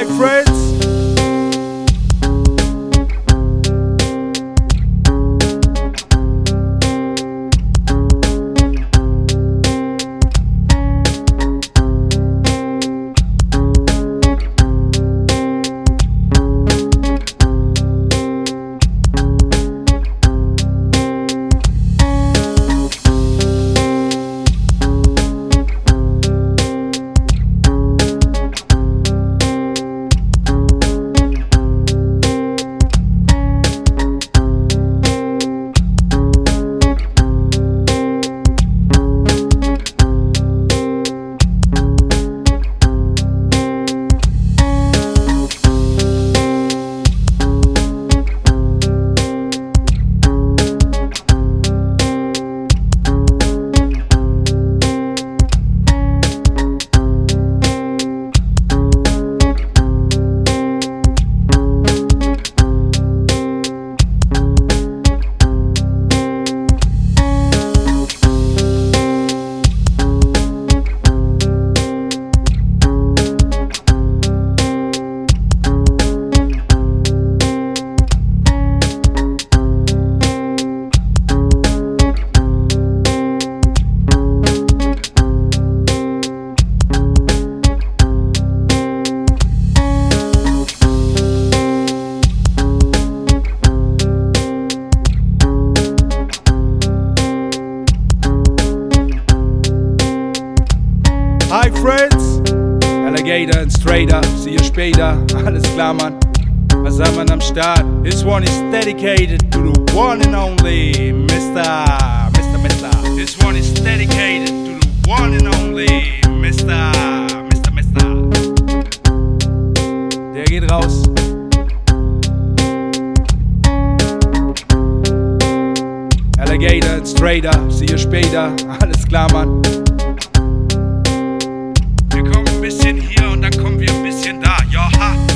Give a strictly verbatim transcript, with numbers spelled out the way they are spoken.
Hi friends. Hi friends, Alligator und Strader, see you später, alles klar Mann, was haben wir am Start? This one is dedicated to the one and only Mister Mister Mister This one is dedicated to the one and only Mister Mister Mister Der geht raus. Alligator und Strader, see you später, alles klar Mann. Wir kommen ein bisschen hier und dann kommen wir ein bisschen da. Ja, ha.